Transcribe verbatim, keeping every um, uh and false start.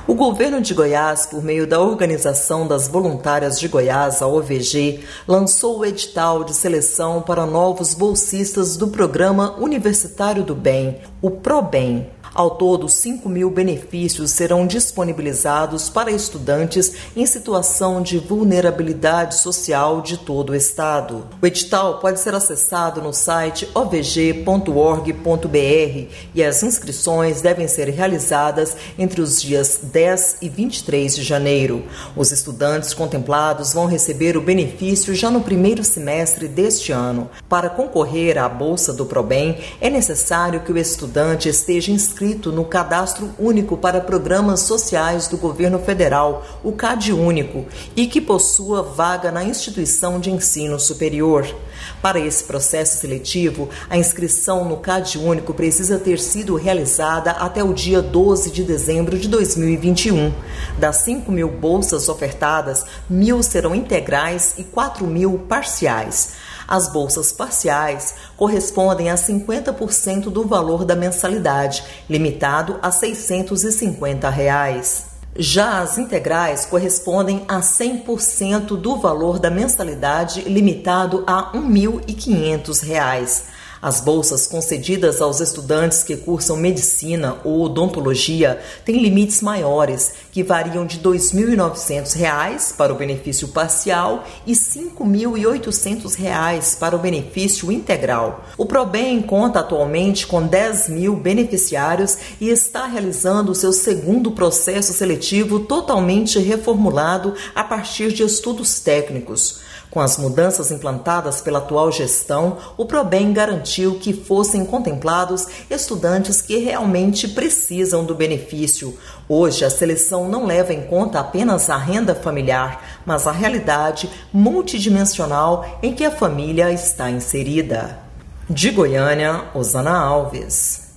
O governo de Goiás, por meio da Organização das Voluntárias de Goiás, a O V G, lançou o edital de seleção para novos bolsistas do Programa Universitário do Bem, o ProBem. Ao todo, cinco mil benefícios serão disponibilizados para estudantes em situação de vulnerabilidade social de todo o estado. O edital pode ser acessado no site o v g ponto org ponto b r e as inscrições devem ser realizadas entre os dias dez e vinte e três de janeiro. Os estudantes contemplados vão receber o benefício já no primeiro semestre deste ano. Para concorrer à bolsa do ProBem, é necessário que o estudante esteja inscrito no Cadastro Único para Programas Sociais do Governo Federal, o CadÚnico, e que possua vaga na instituição de ensino superior. Para esse processo seletivo, a inscrição no CadÚnico precisa ter sido realizada até o dia doze de dezembro de dois mil e vinte e um. Das cinco mil bolsas ofertadas, mil serão integrais e quatro mil parciais. As bolsas parciais correspondem a cinquenta por cento do valor da mensalidade, limitado a seiscentos e cinquenta reais. Já as integrais correspondem a cem por cento do valor da mensalidade, limitado a um mil e quinhentos reais. As bolsas concedidas aos estudantes que cursam medicina ou odontologia têm limites maiores, que variam de dois mil e novecentos reais para o benefício parcial e cinco mil e oitocentos reais para o benefício integral. O ProBem conta atualmente com dez mil beneficiários e está realizando o seu segundo processo seletivo totalmente reformulado a partir de estudos técnicos. Com as mudanças implantadas pela atual gestão, o ProBem garantiu que fossem contemplados estudantes que realmente precisam do benefício. Hoje, a seleção não leva em conta apenas a renda familiar, mas a realidade multidimensional em que a família está inserida. De Goiânia, Osana Alves.